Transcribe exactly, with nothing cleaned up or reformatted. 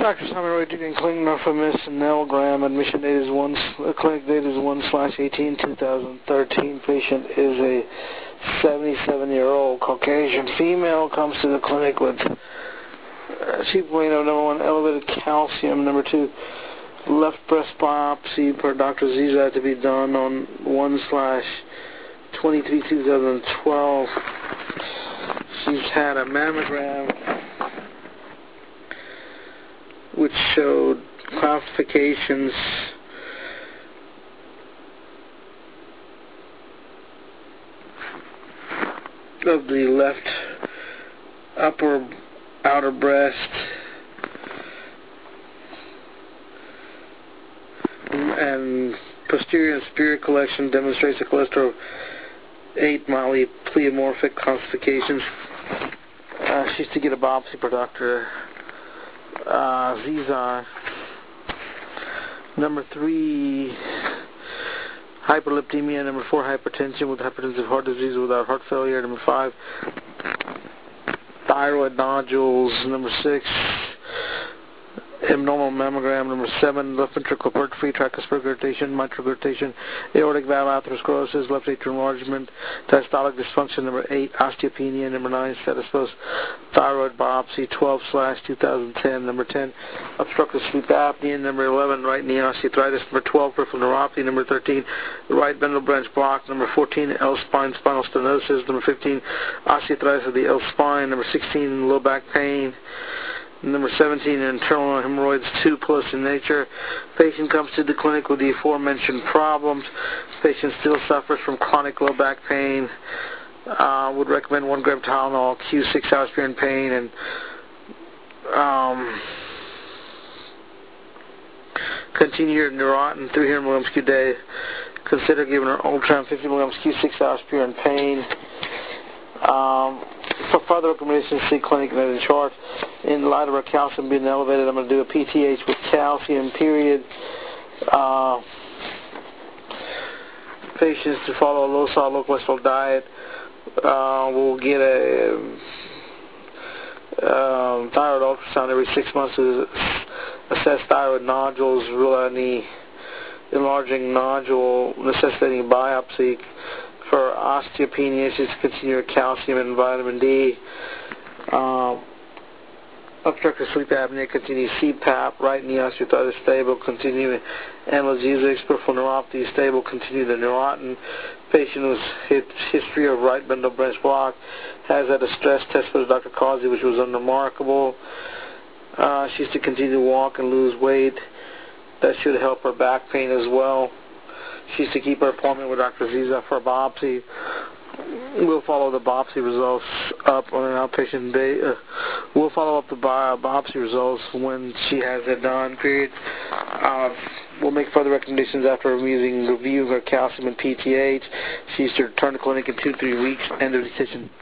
Doctor Simon Roy Deacon, Clinic Norfolk, Nell Admission date is one. Uh, clinic date is one slash eighteen, two thousand thirteen. Patient is a seventy-seven-year-old Caucasian female. Comes to the clinic with uh, chief complaint of number one, elevated calcium. Number two, left breast biopsy per Doctor Ziza to be done on one slash twenty-three, two thousand twelve. She's had a mammogram which showed classifications of the left upper outer breast and posterior and superior collection demonstrates a cholesterol of eight mildly pleomorphic calcifications. Uh, she's to get a biopsy per Doctor Uh, Ziza. Number three, hyperlipidemia. Number four, hypertension with hypertensive heart disease without heart failure. Number five, thyroid nodules. Number six, abnormal mammogram. Number seven, left ventricular hypertrophy, tricuspid regurgitation, mitral regurgitation, aortic valve atherosclerosis, left atrial enlargement, diastolic dysfunction. Number eight, osteopenia. Number nine, status post thyroid biopsy, twelve slash two thousand ten. Number ten, obstructive sleep apnea. Number eleven, right knee osteoarthritis. Number twelve, peripheral neuropathy. Number thirteen, right ventral branch block. Number fourteen, L-spine spinal stenosis. Number fifteen, osteoarthritis of the L-spine. Number sixteen, low back pain. Number seventeen, internal hemorrhoids, two plus in nature. Patient comes to the clinic with the aforementioned problems. Patient still suffers from chronic low back pain. Uh, would recommend one gram Tylenol, Q six hours if you're in pain, and um, continue your Neurontin, three hundred milligrams Q day. Consider giving her Ultram, fifty milligrams Q six hours if you're in pain. Um, for further recommendations, see clinic and in chart. In light of her calcium being elevated, I'm going to do a P T H with calcium, period. Uh, patients to follow a low salt, low cholesterol diet. Uh, we'll get a um, thyroid ultrasound every six months to assess thyroid nodules, rule out any enlarging nodule necessitating biopsy. For osteopenia, she's continue her calcium and vitamin D. Um, obstructive sleep apnea, continue C PAP, right knee osteoarthritis stable, continue analgesics, peripheral neuropathy stable, continue the Neurontin. Patient with history of right ventral branch block, has had a stress test with Doctor Causey, which was unremarkable. Uh, she's to continue to walk and lose weight. That should help her back pain as well. She's to keep her appointment with Doctor Ziza for a biopsy. We'll follow the biopsy results up on an outpatient day. Uh, we'll follow up the bi biopsy results when she has it done, period. Uh, we'll make further recommendations after reviewing, reviewing her calcium and P T H. She's to return to clinic in two to three weeks. End of decision.